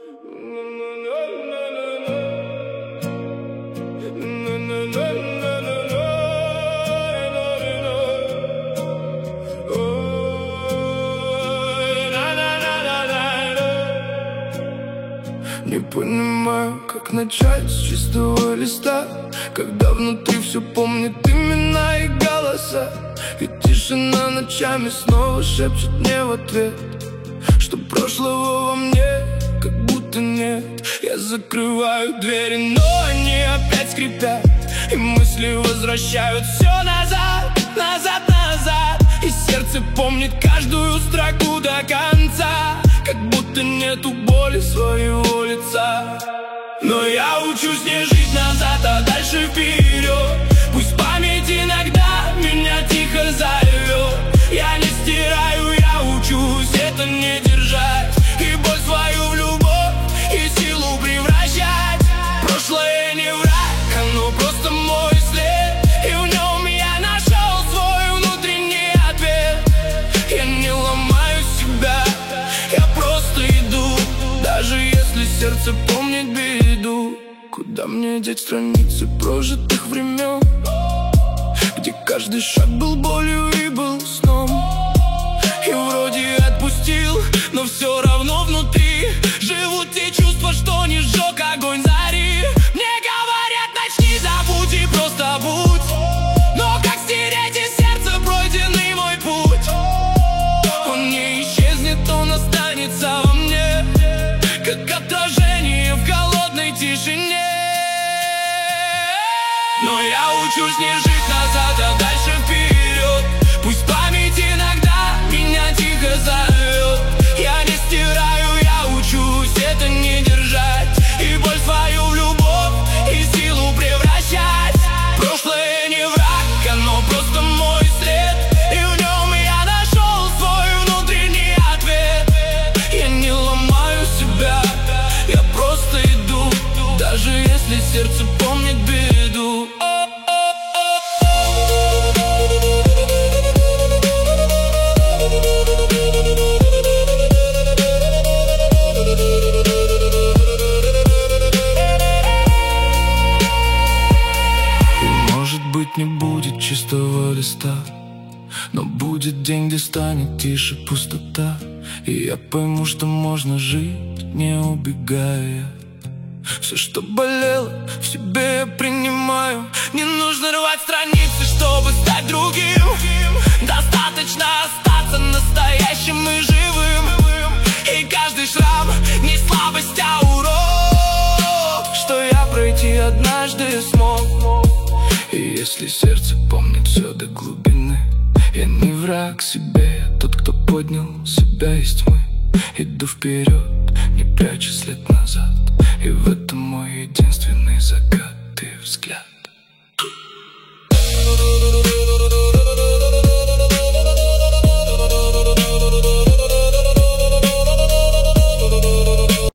Не понимаю, как начать с чистого листа, когда внутри все помнит имена и голоса. И тишина ночами снова шепчет мне в ответ, что прошлого во мне как будто нет. Я закрываю двери, но они опять скрипят, и мысли возвращают все назад, назад, назад. И сердце помнит каждую строку до конца, как будто нету боли своего лица. Но я учусь не жить назад, а дальше вперед. Пусть память иногда меня тихо зовет. Я не стираю, я учусь это не держать, и боль свою в любовь, и силу превращать. Прошлое не враг, оно просто мой след, и в нем я нашел свой внутренний ответ. Я не ломаю себя, я просто иду, даже если сердце помнит беду. Куда мне деть страницы прожитых времен, где каждый шаг был болью и был сном? И вроде отпустил, но все равно внутри живут те чувства, что не сжег огонь зари. Мне говорят, начни, забудь и просто будь, но как стереть из сердца пройденный мой путь? Он не исчезнет, он останется во мне, как отражение в холодной тишине. Но я учусь не жить назад, а дальше вперед. Пусть память иногда меня тихо зовет. Я не стираю, я учусь это не держать, и боль свою в любовь, и силу превращать. Прошлое не враг, оно просто мой след, и в нем я нашел свой внутренний ответ. Я не ломаю себя, я просто иду, даже если сердце помнит беду. Не будет чистого листа, но будет день, где станет тише пустота, и я пойму, что можно жить, не убегая. Все, что болело, в себе я принимаю. Не нужно рвать страницы, чтобы стать другим. Достаточно остаться настоящим и живым, и каждый шрам не слабость, а урок, что я пройти однажды смог. И если сердце помнит все до глубины, я не враг себе, я тот, кто поднял себя из тьмы. Иду вперед, не прячу след назад, и в этом мой единственный загад и взгляд.